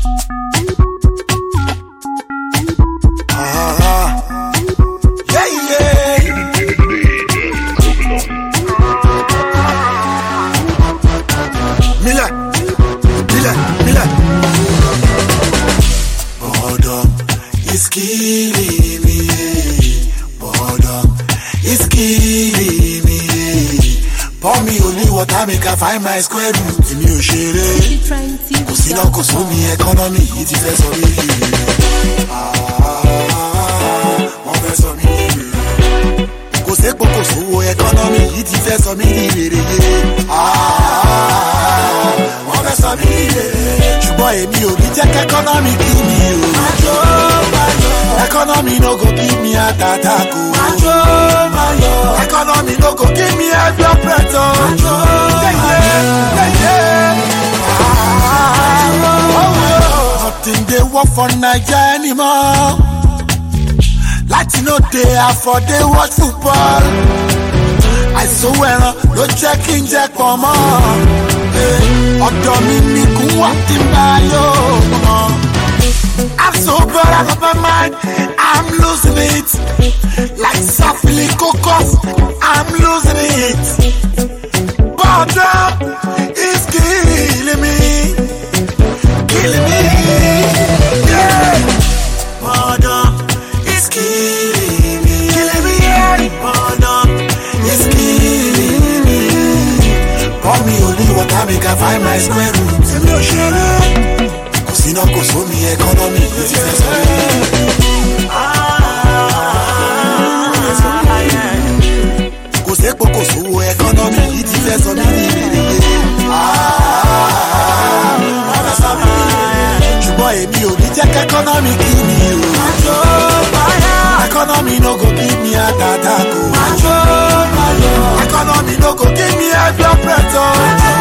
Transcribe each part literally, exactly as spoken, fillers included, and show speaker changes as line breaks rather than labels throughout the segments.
It's killing me, boredom. It's killing me. Pour me only water, make I find my square root. In your shade, Kusina Kusumi economy, it is a sorry. Ah, one person me. Kuseko Kusu economy, it is a sorry. Ah, one person me. Chuboy, me, you check economy, give me. Economy no go give me a tataku. Economy no go give me a blood pressure. Nothing they work for Nigeria anymore. Latino they are for they watch football. I swear no checking jack for more. Odomini kuwati mayo. I'm so bad out of my mind, I'm losing it. Like softly cocos, I'm losing it. Boredom is killing me, killing me. Yeah. Boredom is killing me, killing me. Yeah. Boredom is killing me. Pour me only water, make I find my square root. No shit. Sino Kusumi economy, it is a sorry. Ah, Kuseko Kusu economy, it is a sorry. Ah, Chuboy, me, you check economy, give me you. Economy no go give me a tataku. Economy no go give me a blood pressure.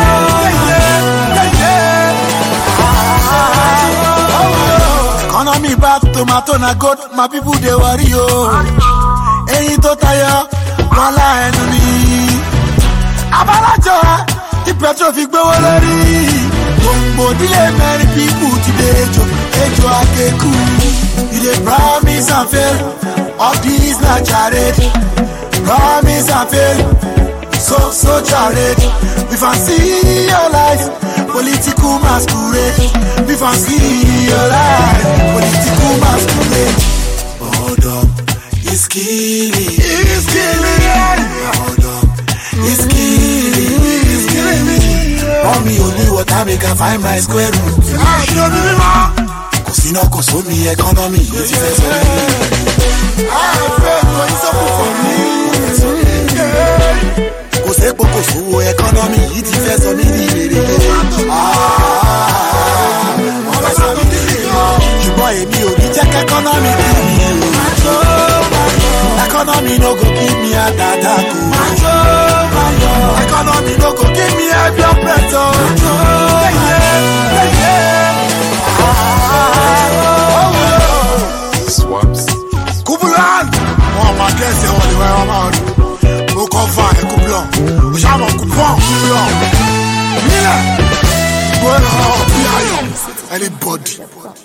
Economy back tomato na good, my people they worry yo. Ain't to tire, wala enemy. Abalajo, the petrol fi gbe wolori. Gbogbo dile many people today jo, ejo akeku. You dey promise and fail, all these na charade. Promise and fail, so so charade. We fancy your life, political masquerade. We fancy your life, political masquerade. Boredom is killing, is killing me. Boredom is killing me, is killing me. For me only water, make I find my square root. Kusino Kusumi economy, it is a sorry. I have faith when it's up for me. Kuseko Kusu economy, it is a sorry. Ah, Chuboy, me, you check economy, economy no go give me a tataku. Economy no go give me a blood pressure.
Swaps.
Kubulan, oh my guess you only way I'm out. Go cover a Kubulan. We shall not Kubulan. Kubulan. Yeah. Well, anybody.